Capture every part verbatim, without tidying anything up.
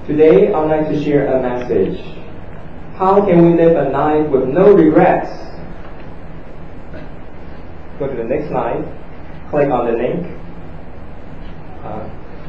Today, I'd like to share a message. How can we live a life with no regrets? Go to the next slide. Click on the link. Uh,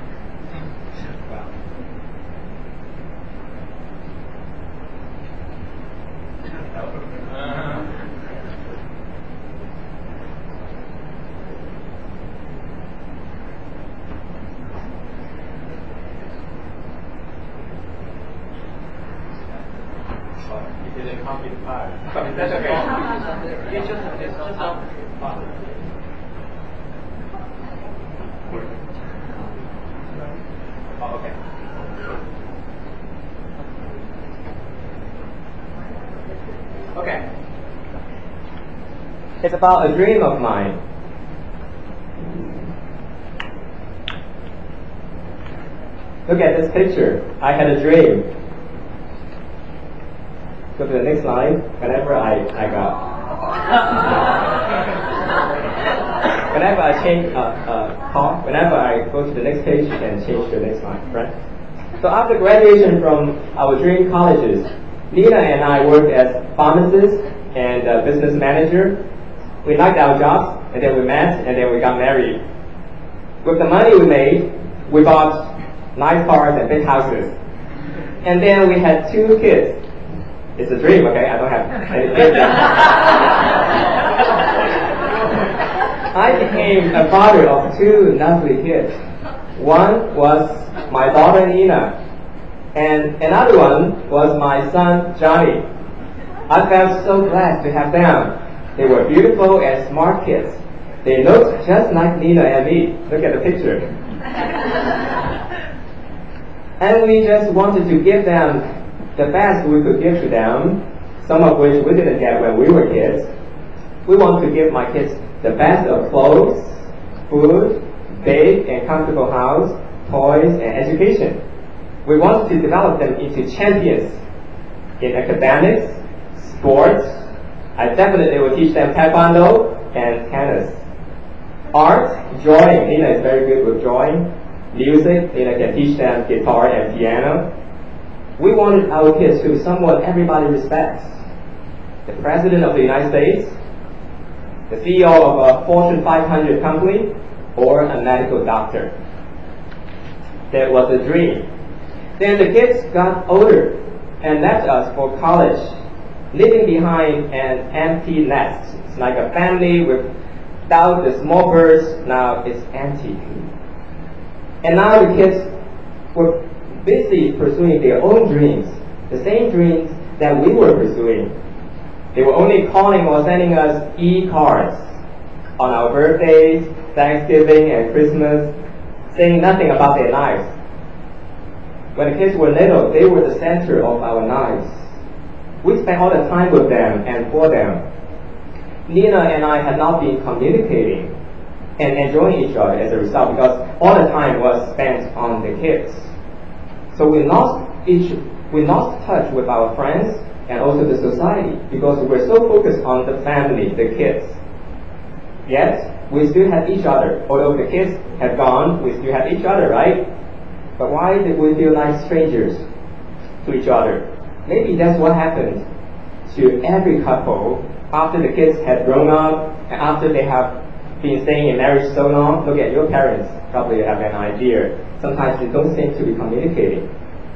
You didn't copy the file. That's okay. It's just, it's just a file. Oh, okay. Okay. It's about a dream of mine. Look at this picture. I had a dream. Go to the next slide. Whenever I, I got whenever I change uh, uh, call, whenever I go to the next page, you can change to the next slide, right? So after graduation from our dream colleges, Nina and I worked as pharmacists and uh, business manager. We liked our jobs, and then we met, and then we got married. With the money we made, we bought nice cars and big houses. And then we had two kids. It's a dream, okay? I don't have any kids. I became a father of two lovely kids. One was my daughter Nina, and another one was my son Johnny. I felt so glad to have them. They were beautiful and smart kids. They looked just like Nina and me. Look at the picture. And we just wanted to give them the best we could give to them, some of which we didn't get when we were kids. We want to give my kids the best of clothes, food, big and comfortable house, toys, and education. We want to develop them into champions in academics, sports. I definitely will teach them taekwondo and tennis. Art, drawing. Nina is very good with drawing. Music, Nina can teach them guitar and piano. We wanted our kids to be someone everybody respects. The President of the United States, the C E O of a Fortune five hundred company, or a medical doctor. That was a dream. Then the kids got older and left us for college, leaving behind an empty nest. It's like a family without the small birds, now it's empty. And now the kids were busy pursuing their own dreams, the same dreams that we were pursuing. They were only calling or sending us e-cards on our birthdays, Thanksgiving, and Christmas, saying nothing about their lives. When the kids were little, they were the center of our lives. We spent all the time with them and for them. Nina and I had not been communicating and enjoying each other as a result, because all the time was spent on the kids. So we lost each, we lost touch with our friends and also the society, because we were so focused on the family, the kids. Yet we still had each other. Although the kids had gone, we still had each other, right? But why did we feel like strangers to each other? Maybe that's what happened to every couple after the kids had grown up and after they have been staying in marriage so long. Look at your parents, probably have an idea. Sometimes they don't seem to be communicating.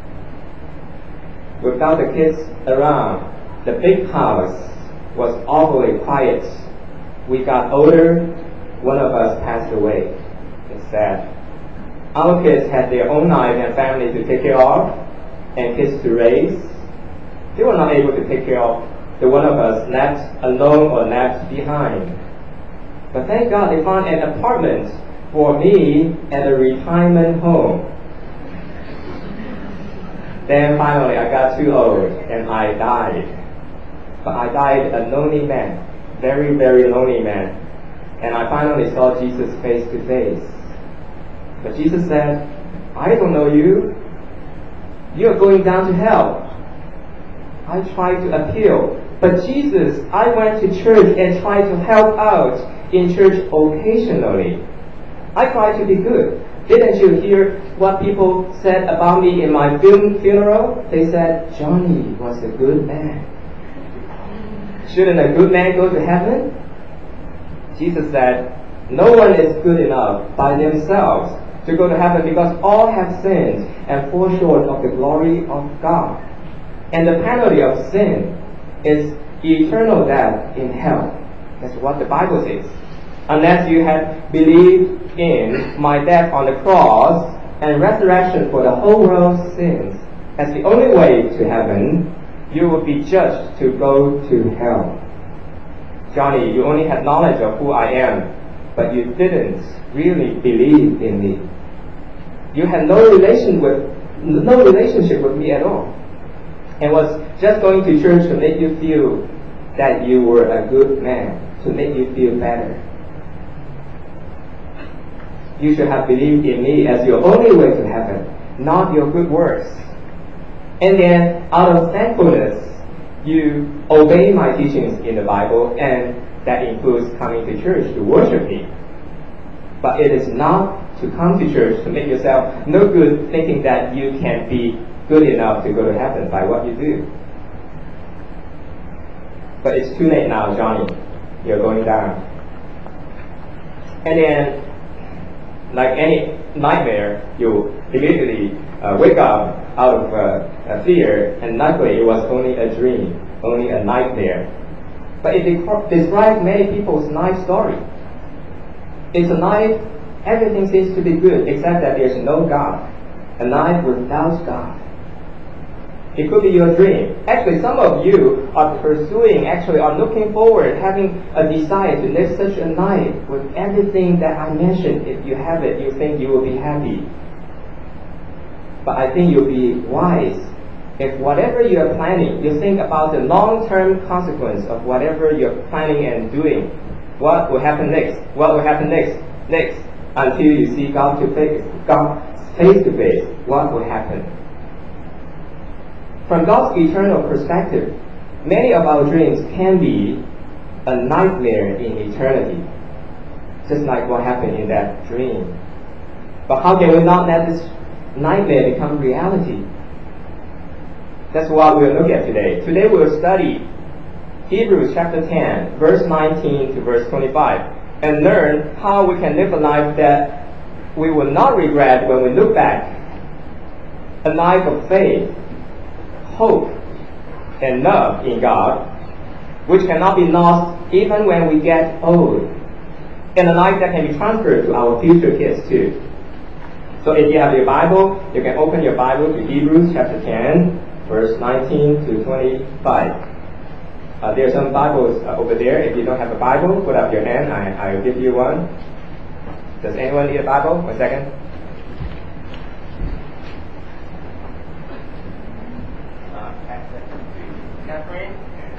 Without the kids around, the big house was awfully quiet. We got older, one of us passed away. It's sad. Our kids had their own life and family to take care of, and kids to raise. They were not able to take care of the one of us left alone or left behind. But thank God they found an apartment for me at a retirement home. Then finally I got too old and I died. But I died a lonely man, very, very lonely man. And I finally saw Jesus face to face. But Jesus said, I don't know you. You're going down to hell. I tried to appeal. But Jesus, I went to church and tried to help out in church occasionally. I tried to be good, Didn't you hear what people said about me in my fun- funeral? They said, Johnny was a good man. Shouldn't a good man go to heaven? Jesus said, no one is good enough by themselves to go to heaven because all have sinned and fall short of the glory of God. And the penalty of sin is eternal death in hell. That's what the Bible says. Unless you have believed in my death on the cross and resurrection for the whole world's sins as the only way to heaven, you will be judged to go to hell. Johnny, you only had knowledge of who I am, but you didn't really believe in me. You had no relation with, no relationship with me at all, and was just going to church to make you feel that you were a good man, to make you feel better. You should have believed in me as your only way to heaven, not your good works. And then, out of thankfulness, you obey my teachings in the Bible, and that includes coming to church to worship me. But it is not to come to church to make yourself no good, thinking that you can be good enough to go to heaven by what you do. But it's too late now, Johnny. You're going down. And then, like any nightmare, you immediately uh, wake up out of uh, fear, and luckily it was only a dream, only a nightmare. But it de- describes many people's night story. It's a night, everything seems to be good except that there's no God. A night without God. It could be your dream. Actually, some of you are pursuing, actually are looking forward, having a desire to live such a night with everything that I mentioned. If you have it, you think you will be happy. But I think you'll be wise if whatever you are planning, you think about the long-term consequence of whatever you're planning and doing. What will happen next? What will happen next? Next, until you see God to face, God face to face, what will happen? From God's eternal perspective, many of our dreams can be a nightmare in eternity, just like what happened in that dream. But how can we not let this nightmare become reality? That's what we'll look at today. Today we'll study Hebrews chapter ten, verse nineteen to verse twenty-five, and learn how we can live a life that we will not regret when we look back. A life of faith, hope, and love in God, which cannot be lost even when we get old, and a life that can be transferred to our future kids too. So if you have your Bible, you can open your Bible to Hebrews chapter ten, verse nineteen to twenty-five. Uh, there are some Bibles uh, over there. If you don't have a Bible, put up your hand. I, I will give you one. Does anyone need a Bible? One second. Uh, Catherine.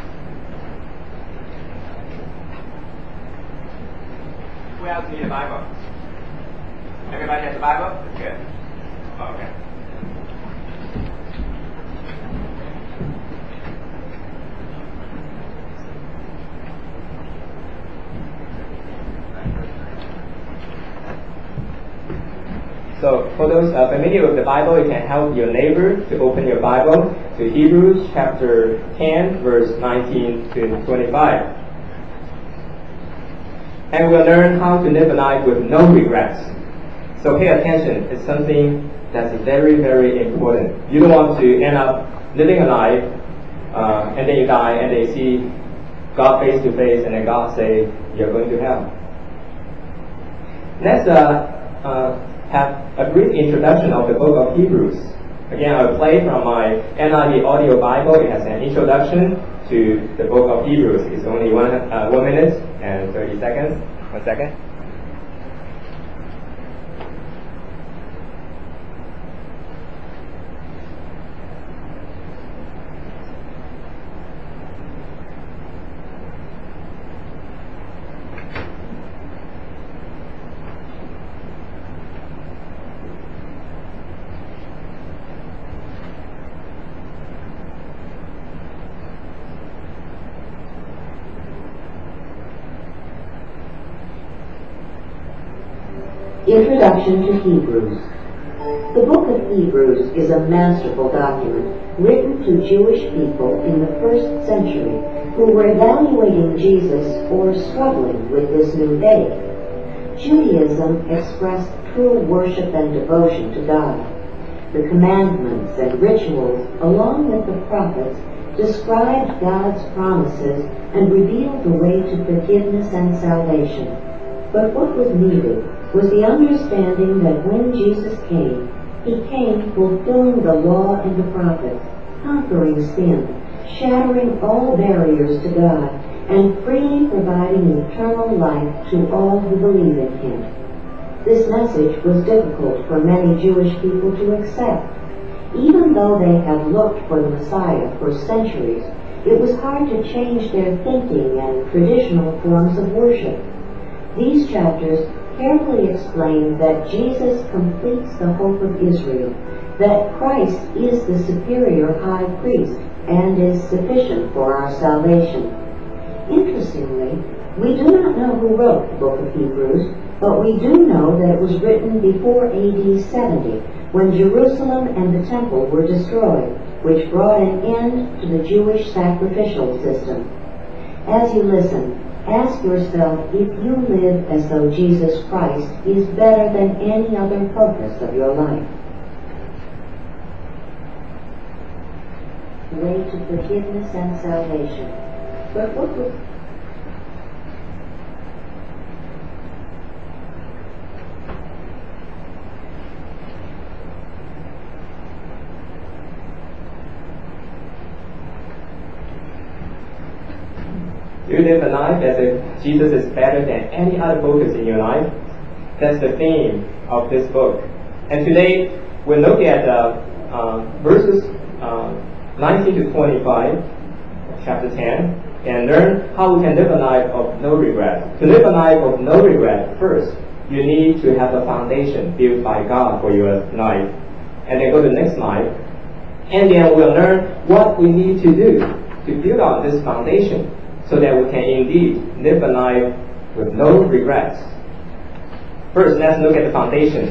Who else needs a Bible? Everybody has a Bible? Good. Okay. So for those uh, familiar with the Bible, you can help your neighbor to open your Bible to Hebrews chapter ten, verse nineteen to twenty-five. And we'll learn how to live a life with no regrets. So pay attention. It's something that's very, very important. You don't want to end up living a life uh, and then you die and they see God face to face and then God say, you're going to hell. Let's uh, uh, have a brief introduction of the book of Hebrews. Again, I will play from my N I V audio Bible. It has an introduction to the book of Hebrews. It's only one, uh, one minute and thirty seconds. One second. Introduction to Hebrews. The book of Hebrews is a masterful document written to Jewish people in the first century who were evaluating Jesus or struggling with this new faith. Judaism expressed true worship and devotion to God. The commandments and rituals, along with the prophets, described God's promises and revealed the way to forgiveness and salvation. But what was needed was the understanding that when Jesus came, he came fulfilling the law and the prophets, conquering sin, shattering all barriers to God, and freely providing eternal life to all who believe in him. This message was difficult for many Jewish people to accept. Even though they had looked for the Messiah for centuries, it was hard to change their thinking and traditional forms of worship. These chapters carefully explain that Jesus completes the hope of Israel, that Christ is the superior high priest and is sufficient for our salvation. Interestingly, we do not know who wrote the book of Hebrews, but we do know that it was written before A D seventy, when Jerusalem and the temple were destroyed, which brought an end to the Jewish sacrificial system. As you listen, ask yourself if you live as though Jesus Christ is better than any other focus of your life. The way to forgiveness and salvation. But what was You live a life as if Jesus is better than any other focus in your life. That's the theme of this book. And today we'll look at uh, uh, verses uh, nineteen to twenty-five, chapter ten, and learn how we can live a life of no regret. To live a life of no regret, first, you need to have a foundation built by God for your life. And then go to the next slide. And then we'll learn what we need to do to build on this foundation, so that we can indeed live a life with no regrets. First, let's look at the foundation.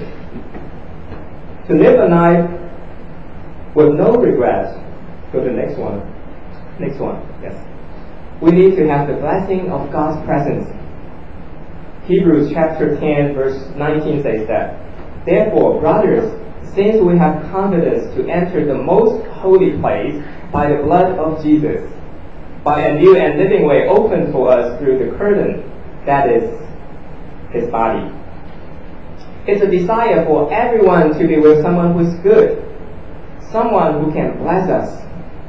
To live a life with no regrets, go to the next one. Next one, yes. We need to have the blessing of God's presence. Hebrews chapter ten, verse nineteen says that, "Therefore, brothers, since we have confidence to enter the most holy place by the blood of Jesus, by a new and living way opened for us through the curtain, that is, his body." It's a desire for everyone to be with someone who is good, someone who can bless us.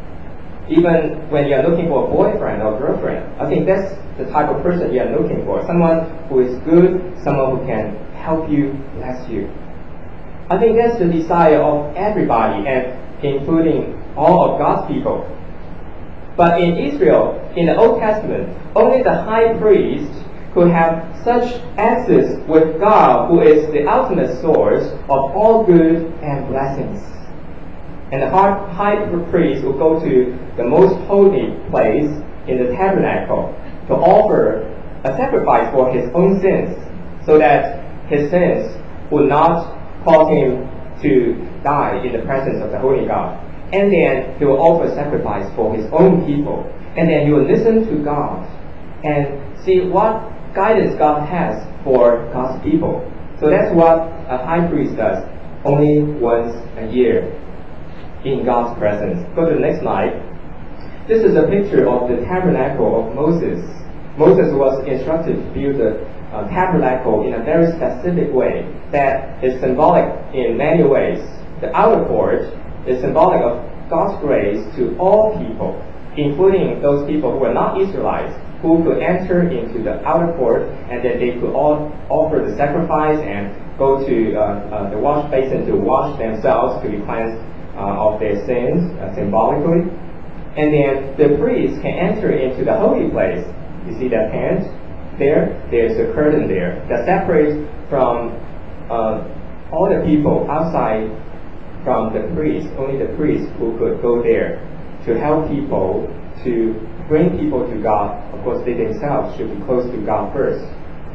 Even when you're looking for a boyfriend or girlfriend, I think that's the type of person you're looking for. Someone who is good, someone who can help you, bless you. I think that's the desire of everybody, and including all of God's people. But in Israel, in the Old Testament, only the high priest could have such access with God, who is the ultimate source of all good and blessings. And the high priest would go to the most holy place in the tabernacle to offer a sacrifice for his own sins, so that his sins would not cause him to die in the presence of the holy God. And then he will offer sacrifice for his own people. And then he will listen to God and see what guidance God has for God's people. So that's what a high priest does, only once a year in God's presence. Go to the next slide. This is a picture of the tabernacle of Moses. Moses was instructed to build the uh, tabernacle in a very specific way that is symbolic in many ways. The outer court is symbolic of God's grace to all people, including those people who were not Israelites, who could enter into the outer court, and then they could all offer the sacrifice and go to uh, uh, the wash basin to wash themselves to be cleansed uh, of their sins uh, symbolically. And then the priest can enter into the holy place. You see that tent there? There's a curtain there that separates from uh, all the people outside from the priest. Only the priest who could go there to help people, to bring people to God. Of course, they themselves should be close to God first.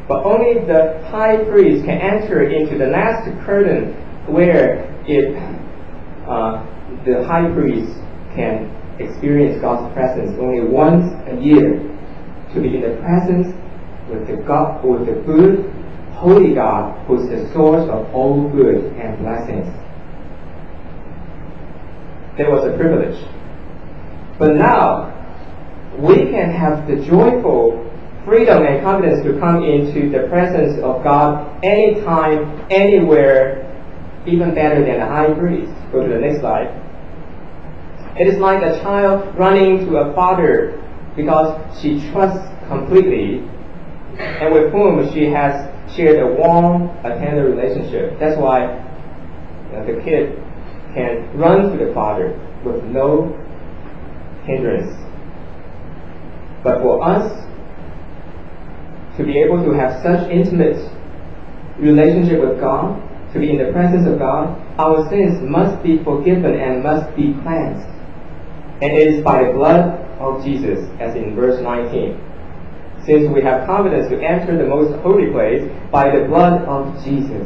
But only the high priest can enter into the last curtain where it, uh, the high priest can experience God's presence only once a year, to be in the presence with the God, with the good, holy God, who is the source of all good and blessings. That was a privilege. But now, we can have the joyful freedom and confidence to come into the presence of God anytime, anywhere, even better than the high priest. Go to the next slide. It is like a child running to a father because she trusts completely and with whom she has shared a warm, a tender relationship. That's why you know, the kid can run to the father with no hindrance. But for us to be able to have such intimate relationship with God, to be in the presence of God, our sins must be forgiven and must be cleansed. And it is by the blood of Jesus, as in verse nineteen. Since we have confidence to enter the most holy place by the blood of Jesus.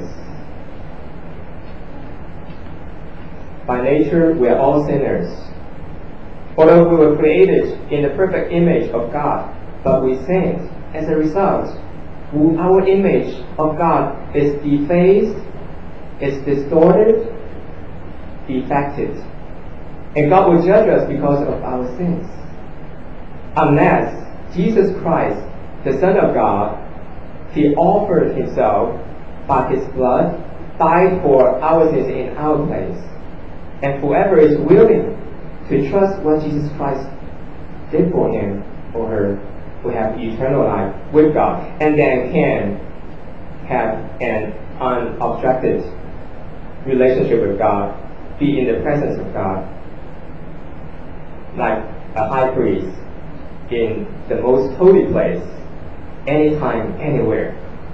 By nature, we are all sinners. Although we were created in the perfect image of God, but we sinned. As a result, our image of God is defaced, is distorted, defected. And God will judge us because of our sins. Unless Jesus Christ, the Son of God, He offered Himself by His blood, died for our sins in our place. And whoever is willing to trust what Jesus Christ did for him or her will have eternal life with God, and then can have an unobstructed relationship with God, be in the presence of God, like a high priest in the most holy place, anytime, anywhere.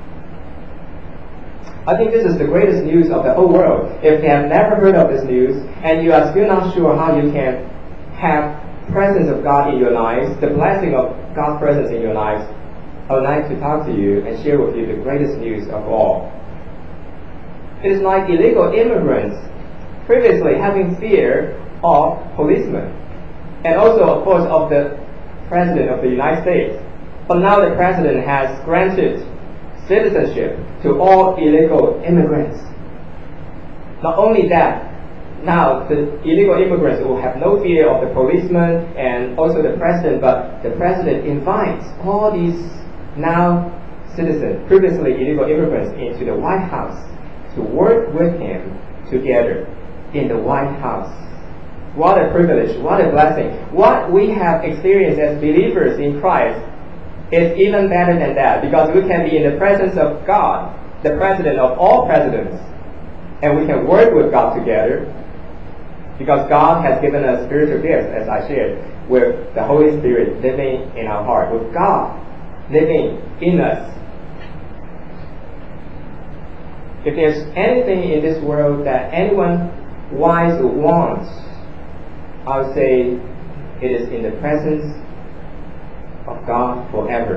I think this is the greatest news of the whole world. If you have never heard of this news, and you are still not sure how you can have presence of God in your lives, the blessing of God's presence in your lives, I would like to talk to you and share with you the greatest news of all. It is like illegal immigrants previously having fear of policemen, and also, of course, of the President of the United States. But now the President has granted citizenship to all illegal immigrants. Not only that, now the illegal immigrants will have no fear of the policeman and also the President, but the President invites all these now citizens, previously illegal immigrants, into the White House to work with him together in the White House. What a privilege, what a blessing. What we have experienced as believers in Christ is even better than that, because we can be in the presence of God, the President of all presidents, and we can work with God together, because God has given us spiritual gifts, as I shared, with the Holy Spirit living in our heart, with God living in us. If there's anything in this world that anyone wise wants, I would say it is in the presence of God forever.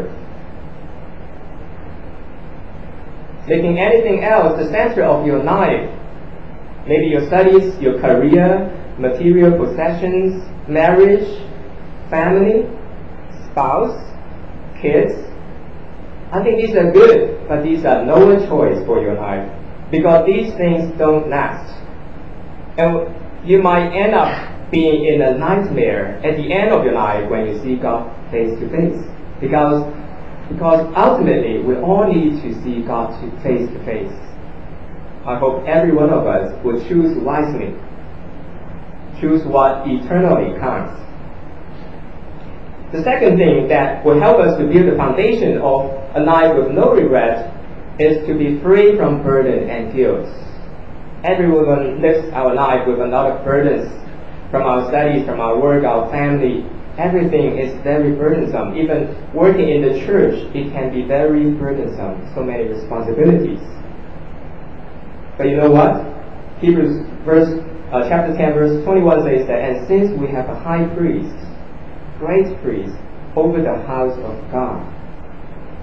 Making anything else the center of your life, maybe your studies, your career, material possessions, marriage, family, spouse, kids, I think these are good, but these are no choice for your life, because these things don't last. And you might end up being in a nightmare at the end of your life when you see God face to face. Because, because ultimately we all need to see God face to face. I hope every one of us will choose wisely. Choose what eternally counts. The second thing that will help us to build the foundation of a life with no regret is to be free from burden and guilt. Everyone lives our life with a lot of burdens, from our studies, from our work, our family. Everything is very burdensome. Even working in the church, it can be very burdensome. So many responsibilities. But you know what? Hebrews verse, uh, chapter ten, verse twenty-one says that, and since we have a high priest, great priest, over the house of God,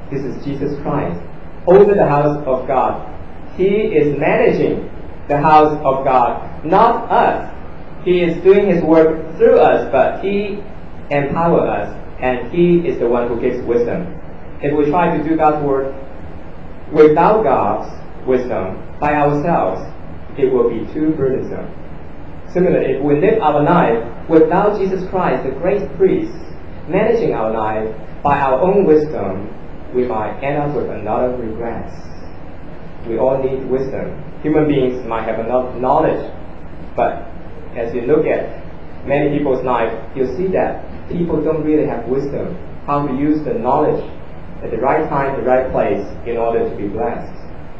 This is Jesus Christ over the house of God. He is managing the house of God, not us. He is doing His work through us, but He empowers us, and He is the one who gives wisdom. If we try to do God's work without God's wisdom by ourselves, it will be too burdensome. Similarly, if we live our life without Jesus Christ, the great priest, managing our life by our own wisdom, we might end up with another regret. We all need wisdom. Human beings might have enough knowledge, but as you look at many people's lives, you'll see that people don't really have wisdom, how to use the knowledge at the right time, the right place, in order to be blessed.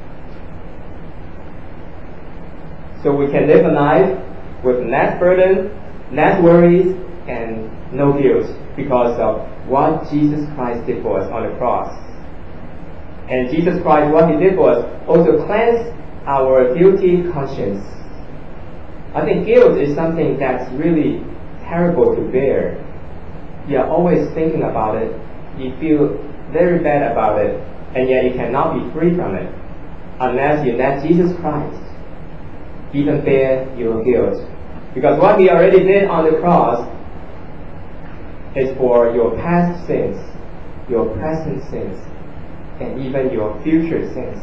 So we can live a life with less burden, less worries, and no guilt because of what Jesus Christ did for us on the cross. And Jesus Christ, what He did for us, also cleansed our guilty conscience. I think guilt is something that's really terrible to bear. You are always thinking about it. You feel very bad about it, and yet you cannot be free from it unless you let Jesus Christ even bear your guilt. Because what He already did on the cross is for your past sins, your present sins, and even your future sins.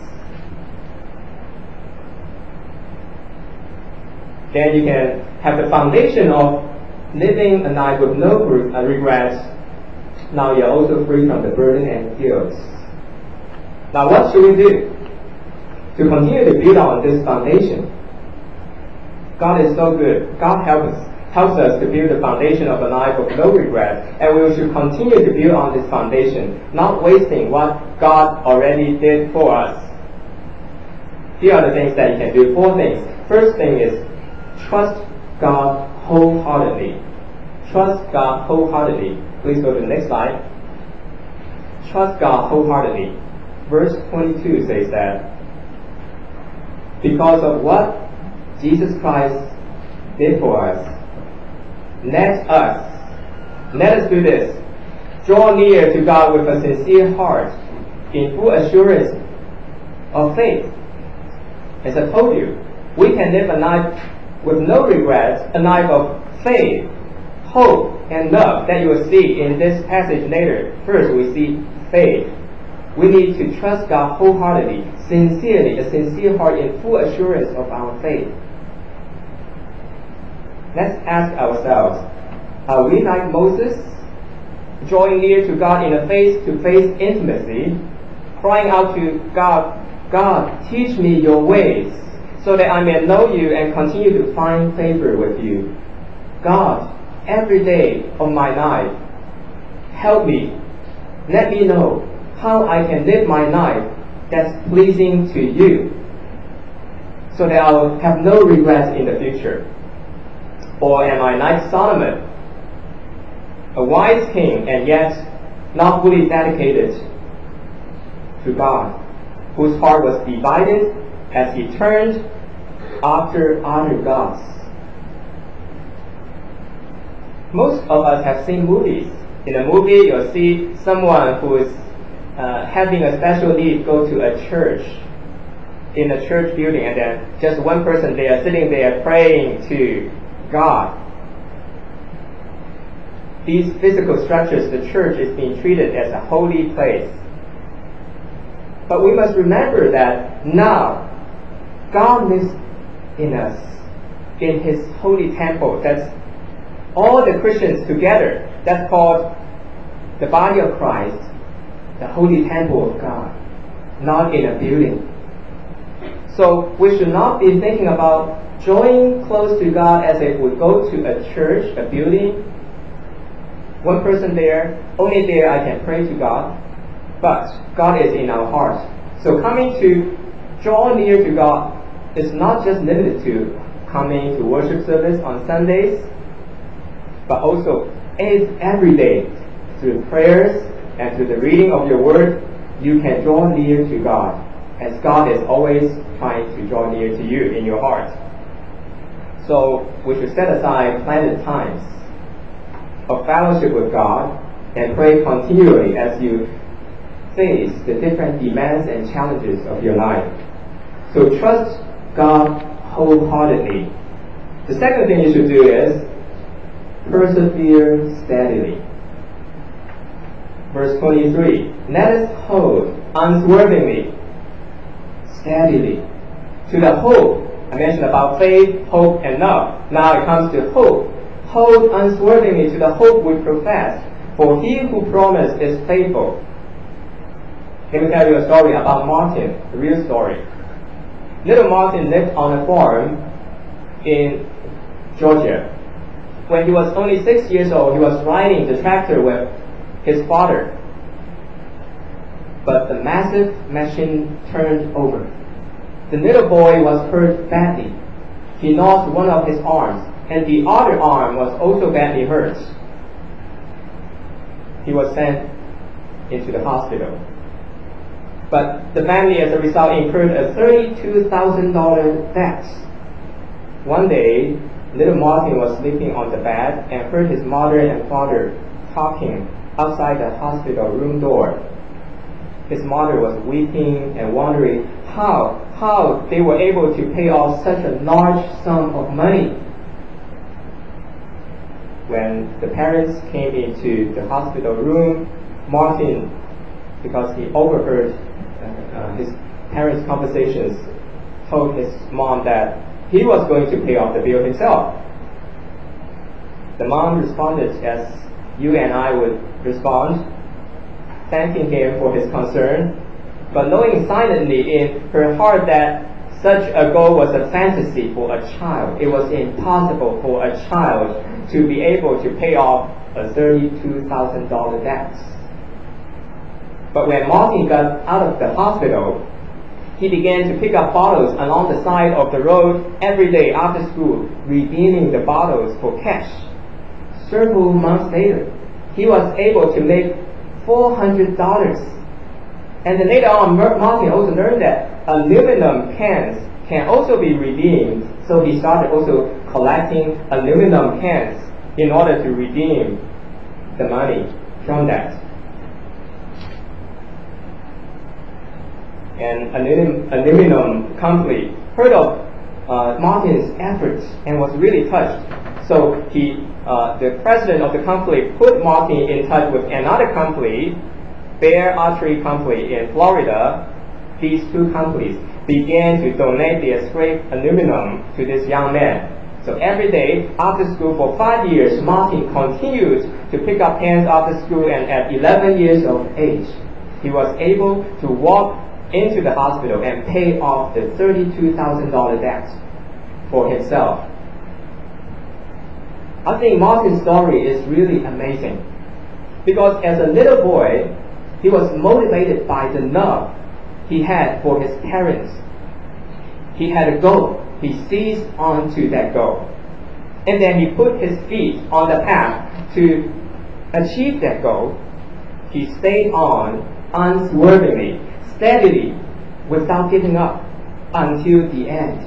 Then you can have the foundation of living a life with no regrets. Now you're also free from the burden and guilt. Now what should we do to continue to build on this foundation? God is so good. God helps us, helps us to build the foundation of a life of no regret, and we should continue to build on this foundation, not wasting what God already did for us. Here are the things that you can do. Four things. First thing is trust God wholeheartedly. Trust God wholeheartedly. Please go to the next slide. Trust God wholeheartedly. Verse twenty-two says that because of what Jesus Christ did for us, let us, let us do this. Draw near to God with a sincere heart, in full assurance of faith. As I told you, we can live a life with no regrets, a life of faith, hope, and love that you will see in this passage later. First, we see faith. We need to trust God wholeheartedly, sincerely, a sincere heart in full assurance of our faith. Let's ask ourselves, are we like Moses, drawing near to God in a face-to-face intimacy, crying out to God, God, teach me your ways, so that I may know you and continue to find favor with you. God, every day of my life, help me, let me know how I can live my life that's pleasing to you, so that I will have no regrets in the future. Or am I like Solomon, a wise king and yet not fully dedicated to God, whose heart was divided as he turned after other gods? Most of us have seen movies. In a movie, you'll see someone who is uh, having a special need go to a church, in a church building, and then just one person there sitting there praying to God. These physical structures, the church is being treated as a holy place. But we must remember that now God lives in us, in His holy temple. That's all the Christians together. That's called the body of Christ, the holy temple of God, not in a building. So we should not be thinking about drawing close to God as if we go to a church, a building. One person there, only there I can pray to God, but God is in our hearts. So coming to draw near to God is not just limited to coming to worship service on Sundays, but also every day through prayers and through the reading of your word, you can draw near to God, as God is always trying to draw near to you in your heart. So we should set aside planned times of fellowship with God and pray continually as you face the different demands and challenges of your life. So trust God wholeheartedly. The second thing you should do is persevere steadily. Verse twenty-three, let us hold unswervingly, steadily, to the hope. I mentioned about faith, hope, and love. Now it comes to hope. Hold unswervingly to the hope we profess, for he who promised is faithful. Let me tell you a story about Martin, a real story. Little Martin lived on a farm in Georgia. When he was only six years old, he was riding the tractor with his father. But the massive machine turned over. The little boy was hurt badly. He lost one of his arms, and the other arm was also badly hurt. He was sent into the hospital. But the family, as a result, incurred a thirty-two thousand dollars debt. One day, little Martin was sleeping on the bed and heard his mother and father talking outside the hospital room door. His mother was weeping and wondering how, how they were able to pay off such a large sum of money. When the parents came into the hospital room, Martin, because he overheard uh, uh, his parents' conversations, told his mom that he was going to pay off the bill himself. The mom responded as you and I would respond, thanking him for his concern, but knowing silently in her heart that such a goal was a fantasy for a child. It was impossible for a child to be able to pay off a thirty-two thousand dollars debt. But when Martin got out of the hospital, he began to pick up bottles along the side of the road every day after school, redeeming the bottles for cash. Several months later, he was able to make four hundred dollars. And then later on, Martin also learned that aluminum cans can also be redeemed. So he started also collecting aluminum cans in order to redeem the money from that. And aluminum, aluminum company heard of uh, Martin's efforts and was really touched. So he, uh, the president of the company put Martin in touch with another company, Bear Archery Company in Florida. These two companies began to donate their scrap aluminum to this young man. So every day after school for five years, Martin continued to pick up cans after school, and at eleven years of age, he was able to walk into the hospital and pay off the thirty-two thousand dollars debt for himself. I think Martin's story is really amazing, because as a little boy, he was motivated by the love he had for his parents. He had a goal. He seized onto that goal. And then he put his feet on the path to achieve that goal. He stayed on unswervingly, steadily, without giving up until the end.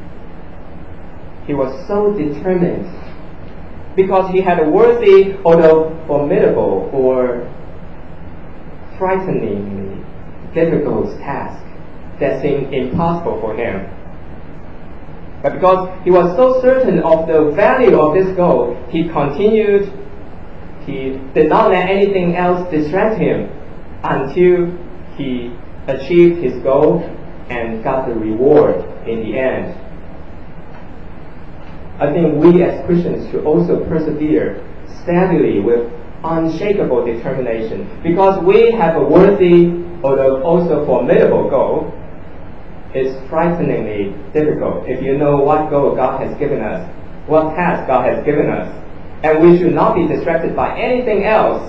He was so determined because he had a worthy, although formidable or frighteningly difficult task that seemed impossible for him. But because he was so certain of the value of this goal, he continued. He did not let anything else distract him until he achieved his goal and got the reward in the end. I think we as Christians should also persevere steadily with unshakable determination, because we have a worthy, although also formidable goal. It's frighteningly difficult if you know what goal God has given us, what task God has given us, and we should not be distracted by anything else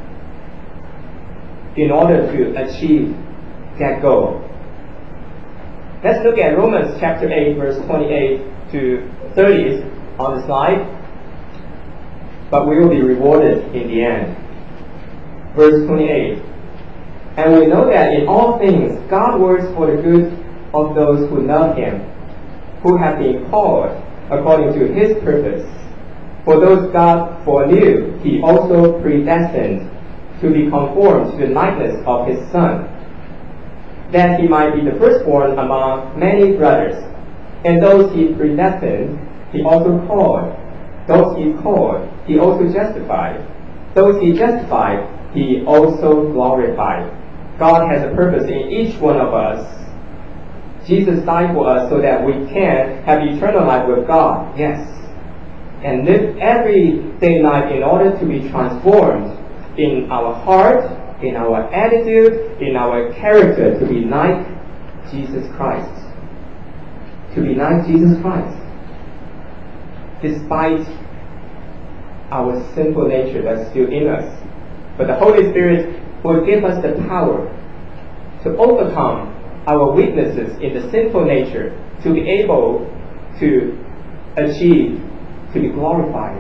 in order to achieve that goal. Let's look at Romans chapter eight, verse twenty-eight to thirty on the slide. But we will be rewarded in the end. Verse twenty-eight. And we know that in all things God works for the good of those who love Him, who have been called according to His purpose. For those God foreknew, He also predestined to be conformed to the likeness of his Son, that he might be the firstborn among many brothers. And those he predestined, he also called. Those he called, he also justified. Those he justified, he also glorified. God has a purpose in each one of us. Jesus died for us so that we can have eternal life with God, yes, and live everyday life in order to be transformed in our heart, in our attitude, in our character, to be like Jesus Christ. To be like Jesus Christ. Despite our sinful nature that's still in us. But the Holy Spirit will give us the power to overcome our weaknesses in the sinful nature, to be able to achieve, to be glorified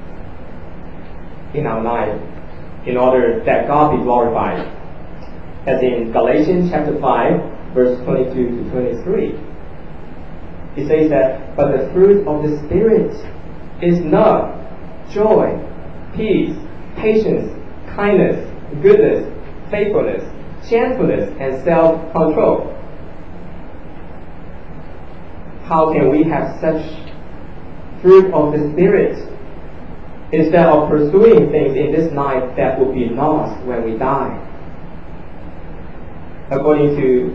in our life, in order that God be glorified. As in Galatians chapter five, verse twenty-two to twenty-three. It says that, but the fruit of the Spirit is love, joy, peace, patience, kindness, goodness, faithfulness, gentleness, and self-control. How can we have such fruit of the Spirit instead of pursuing things in this life that will be lost when we die? According to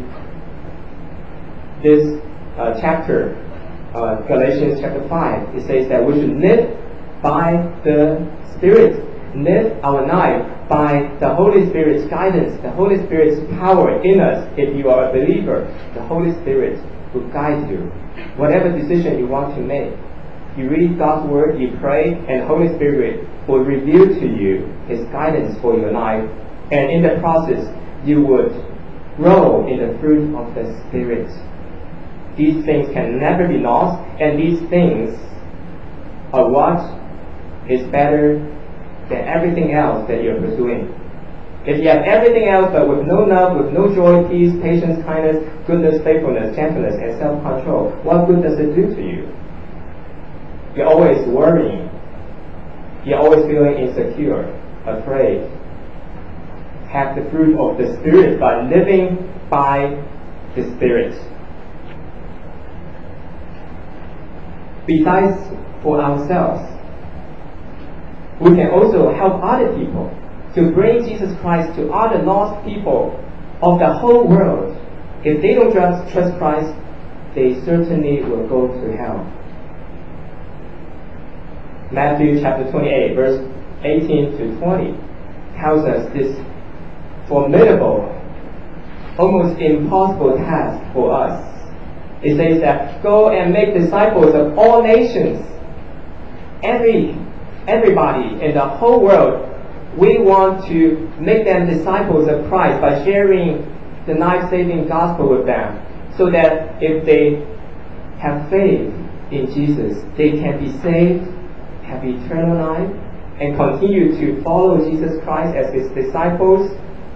this uh, chapter, uh, Galatians chapter five, it says that we should live by the Spirit, live our life by the Holy Spirit's guidance, the Holy Spirit's power in us. If you are a believer, the Holy Spirit will guide you. Whatever decision you want to make, you read God's Word, you pray, and the Holy Spirit will reveal to you His guidance for your life. And in the process, you would grow in the fruit of the Spirit. These things can never be lost, and these things are what is better than everything else that you're pursuing. If you have everything else but with no love, with no joy, peace, patience, kindness, goodness, faithfulness, gentleness, and self-control, what good does it do to you? You're always worrying. You're always feeling insecure, afraid. Have the fruit of the Spirit by living by the Spirit. Besides for ourselves, we can also help other people to bring Jesus Christ to other lost people of the whole world. If they don't trust, trust Christ, they certainly will go to hell. Matthew chapter twenty-eight, verse eighteen to twenty tells us this formidable, almost impossible task for us. It says that, go and make disciples of all nations. Every, everybody in the whole world, we want to make them disciples of Christ by sharing the life-saving gospel with them, so that if they have faith in Jesus, they can be saved, have eternal life, and continue to follow Jesus Christ as His disciples.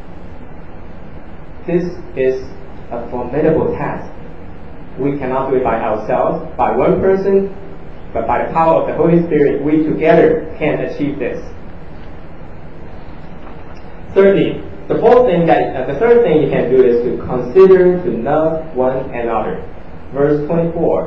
This is a formidable task. We cannot do it by ourselves, by one person, but by the power of the Holy Spirit, we together can achieve this. Thirdly, the fourth thing that uh, the third thing you can do is to consider to love one another. Verse twenty-four.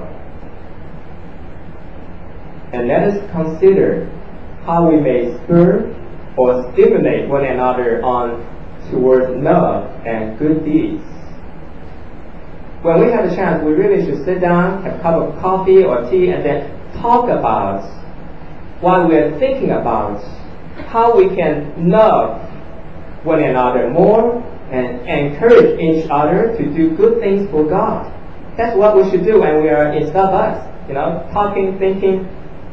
And let us consider how we may spur or stimulate one another on toward love and good deeds. When we have a chance, we really should sit down, have a cup of coffee or tea, and then talk about what we are thinking about, how we can love one another more and encourage each other to do good things for God. That's what we should do when we are in Starbucks, you know, talking, thinking.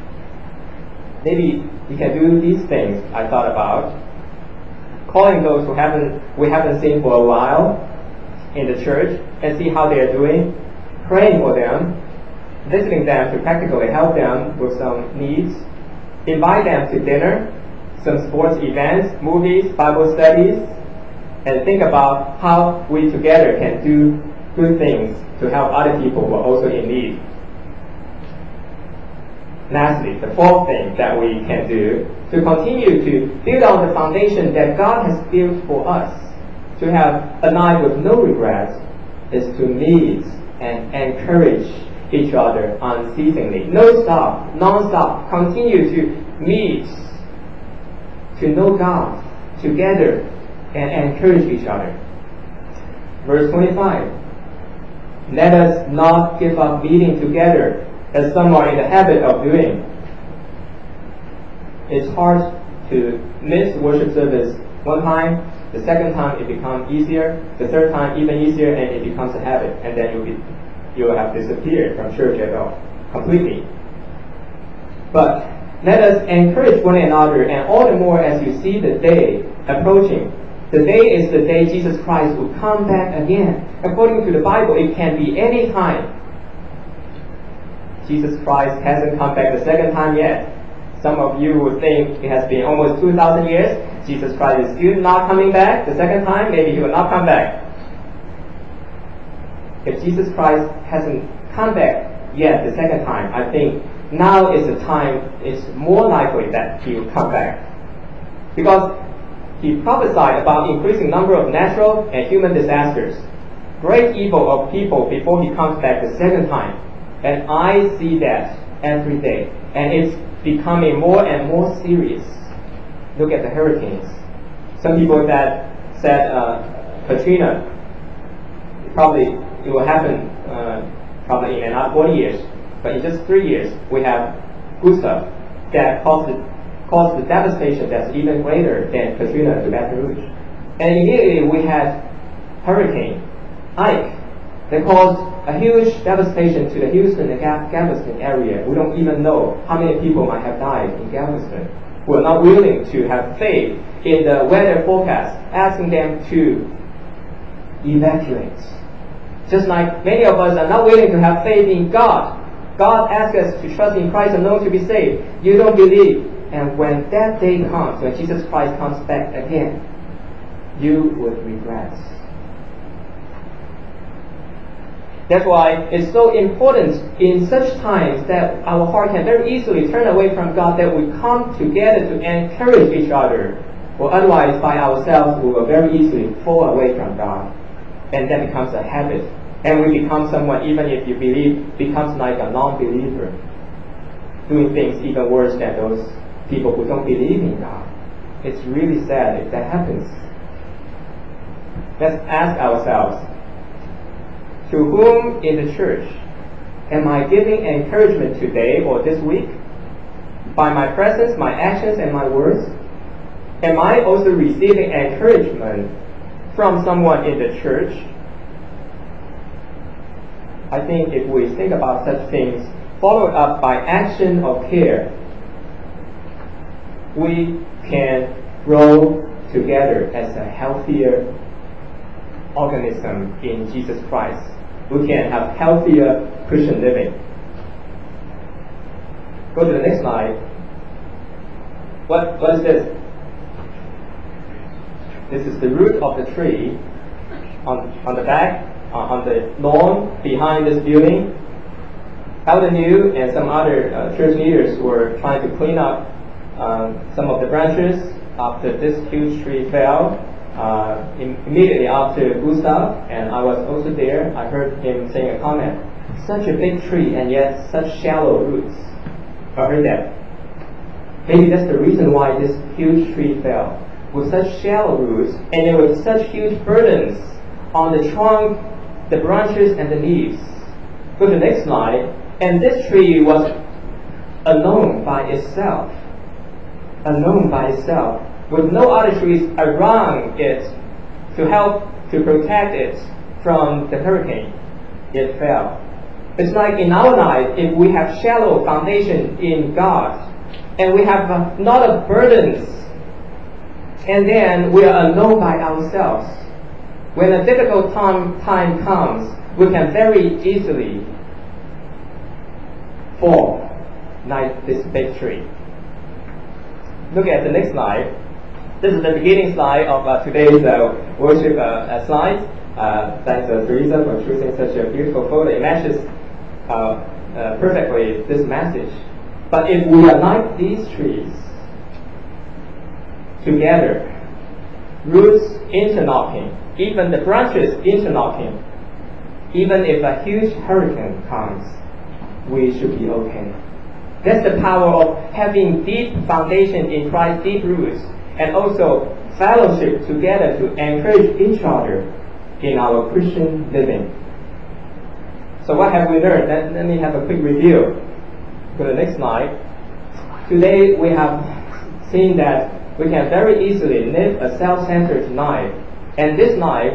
Maybe we can do these things I thought about. Calling those who haven't we haven't seen for a while in the church and see how they are doing, praying for them, visiting them to practically help them with some needs, invite them to dinner, some sports events, movies, Bible studies, and think about how we together can do good things to help other people who are also in need. lastly, the fourth thing that we can do to continue to build on the foundation that God has built for us, to have a life with no regrets, is to meet and encourage each other unceasingly. No stop, non-stop, continue to meet, to know God together and encourage each other. Verse twenty-five, let us not give up meeting together as some are in the habit of doing. It's hard to miss worship service one time, the second time it becomes easier, the third time even easier, and it becomes a habit, and then you'll, be, you'll have disappeared from church at all, completely. But let us encourage one another, and all the more as you see the day approaching. The day is the day Jesus Christ will come back again. According to the Bible, it can be any time. Jesus Christ hasn't come back the second time yet. Some of you would think it has been almost two thousand years. Jesus Christ is still not coming back the second time. Maybe he will not come back. If Jesus Christ hasn't come back yet the second time, I think now is the time, it's more likely that he will come back. Because he prophesied about increasing number of natural and human disasters, great evil of people before he comes back the second time. And I see that every day. And it's becoming more and more serious. Look at the hurricanes. Some people that said uh, Katrina, probably it will happen uh, probably in another forty years. But in just three years, we have Gustav that caused the, caused the devastation that's even greater than Katrina to Baton Rouge. And immediately we had Hurricane Ike that caused a huge devastation to the Houston and Galveston area. We don't even know how many people might have died in Galveston. We're not willing to have faith in the weather forecast, asking them to evacuate. Just like many of us are not willing to have faith in God. God asks us to trust in Christ alone to be saved. You don't believe. And when that day comes, when Jesus Christ comes back again, you would regret. That's why it's so important in such times that our heart can very easily turn away from God, that we come together to encourage each other. Or otherwise, by ourselves, we will very easily fall away from God. And that becomes a habit. And we become someone, even if you believe, becomes like a non-believer, doing things even worse than those people who don't believe in God. It's really sad if that happens. Let's ask ourselves, to whom in the church am I giving encouragement today or this week? By my presence, my actions, and my words? Am I also receiving encouragement from someone in the church? I think if we think about such things, followed up by action of care, we can grow together as a healthier organism in Jesus Christ. We can have healthier Christian living. Go to the next slide. What, what is this? This is the root of the tree on, on the back, uh, on the lawn behind this building. Elder New and some other uh, church leaders were trying to clean up uh, some of the branches after this huge tree fell. Uh, in, immediately after Gustav, and I was also there, I heard him saying a comment, such a big tree and yet such shallow roots. I heard that. Maybe that's the reason why this huge tree fell. With such shallow roots, and there were such huge burdens on the trunk, the branches, and the leaves. Go to the next slide. And this tree was alone by itself. Alone by itself. With no other trees around it to help to protect it from the hurricane. It fell. It's like in our life, if we have shallow foundation in God, and we have a lot of burdens, and then we are alone by ourselves, when a difficult time, time comes, we can very easily fall like this big tree. Look at the next slide. This is the beginning slide of uh, today's uh, worship uh, uh, slide. Uh, thanks uh, Teresa for choosing such a beautiful photo. It matches uh, uh, perfectly this message. But if we are like these trees, together, roots interlocking, even the branches interlocking, even if a huge hurricane comes, we should be okay. That's the power of having deep foundation in Christ, deep roots, and also fellowship together to encourage each other in our Christian living. So what have we learned? Let, let me have a quick review. Go to the next slide. Today we have seen that we can very easily live a self-centered life. And this life,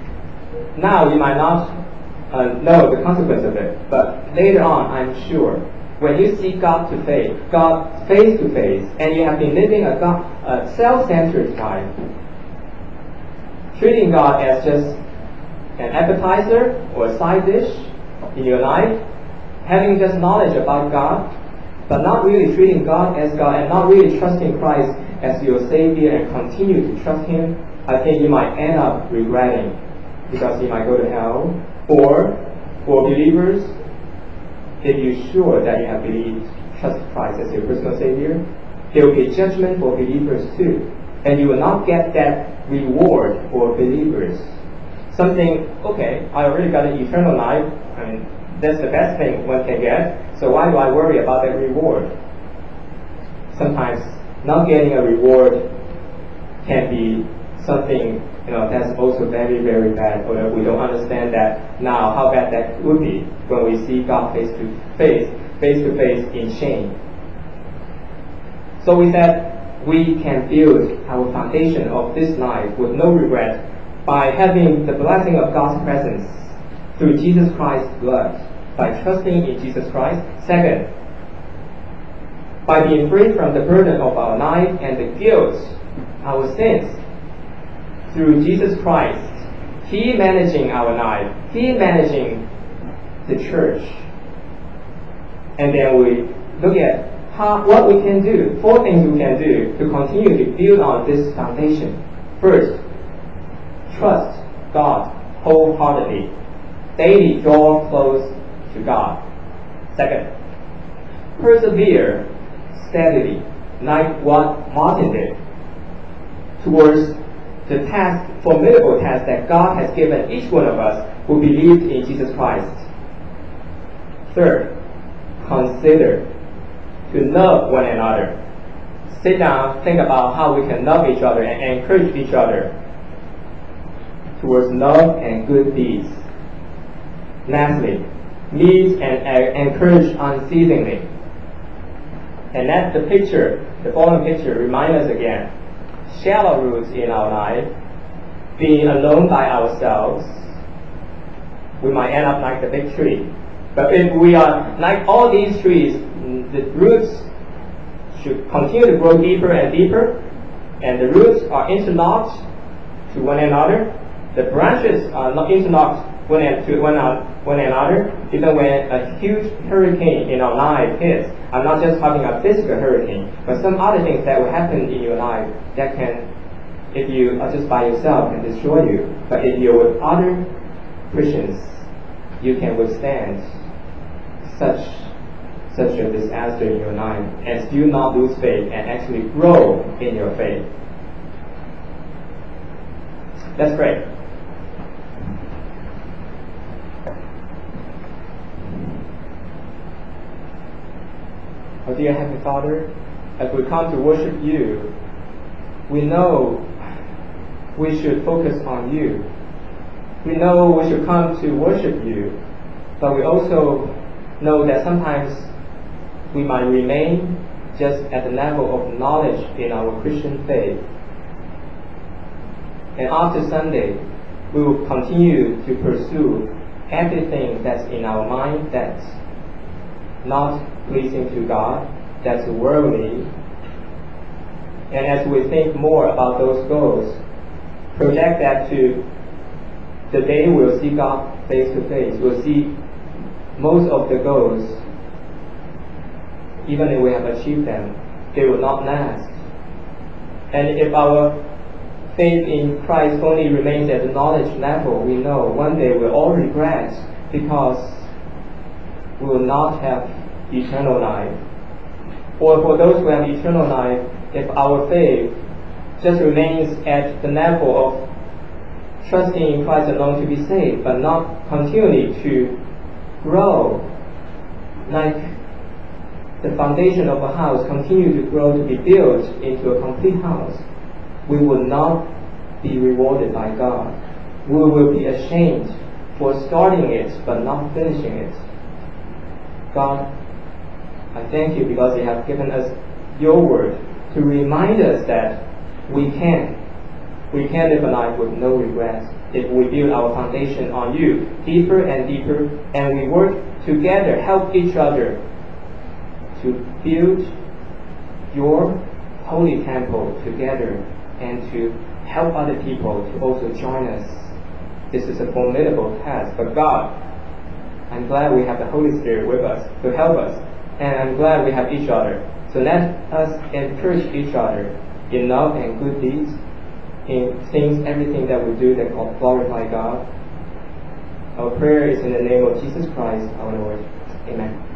now you might not uh, know the consequence of it, but later on, I'm sure, when you see God to face, God face to face, and you have been living a, God, a self-centered life, treating God as just an appetizer or a side dish in your life, having just knowledge about God, but not really treating God as God and not really trusting Christ as your Savior and continue to trust Him, I think you might end up regretting because you might go to hell. Or, for believers, if you're sure that you have believed, trust Christ as your personal Savior, there will be judgment for believers too. And you will not get that reward for believers. Something, okay, I already got an eternal life, I mean, that's the best thing one can get, so why do I worry about that reward? Sometimes not getting a reward can be something, you know, that's also very, very bad, or that we don't understand that now, how bad that would be when we see God face to face, face to face in shame. So we said we can build our foundation of this life with no regret by having the blessing of God's presence through Jesus Christ's blood, by trusting in Jesus Christ. Second, by being free from the burden of our life and the guilt, our sins, through Jesus Christ. He managing our life, He managing the church. And then we look at how, what we can do, four things we can do to continue to build on this foundation. First, trust God wholeheartedly. Daily draw close to God. Second, persevere steadily, like what Martin did, towards the task, formidable task that God has given each one of us who believed in Jesus Christ. Third, consider to love one another. Sit down, think about how we can love each other and encourage each other towards love and good deeds. Lastly, meet and uh, encourage unceasingly. And that's the picture, the following picture reminds us again. Shallow roots in our life, being alone by ourselves, we might end up like the big tree. But if we are like all these trees, the roots should continue to grow deeper and deeper, and the roots are interlocked to one another. The branches are not interlocked one and to one, one another. Even when a huge hurricane in our life hits, I'm not just talking about physical hurricane, but some other things that will happen in your life that can, if you are just by yourself, can destroy you. But if you're with other Christians, you can withstand such such a disaster in your life and still not lose faith and actually grow in your faith. Let's pray. Oh, dear Heavenly Father, as we come to worship you, we know we should focus on you. We know we should come to worship you, but we also know that sometimes we might remain just at the level of knowledge in our Christian faith. And after Sunday, we will continue to pursue everything that's in our mind that's not pleasing to God, that's worldly. And as we think more about those goals, project that to the day we'll see God face to face. We'll see most of the goals, even if we have achieved them, they will not last. And if our faith in Christ only remains at the knowledge level, we know one day we'll all regret because we will not have eternal life. or for those who have eternal life, if our faith just remains at the level of trusting in Christ alone to be saved, but not continually to grow, like the foundation of a house continue to grow to be built into a complete house, we will not be rewarded by God. We will be ashamed for starting it but not finishing it. God, I thank you because you have given us your word to remind us that we can. We can live a life with no regrets if we build our foundation on you deeper and deeper, and we work together, help each other to build your holy temple together and to help other people to also join us. This is a formidable task, but God, I'm glad we have the Holy Spirit with us to help us, and I'm glad we have each other. So let us encourage each other in love and good deeds, in things, everything that we do that will glorify God. Our prayer is in the name of Jesus Christ, our Lord. Amen.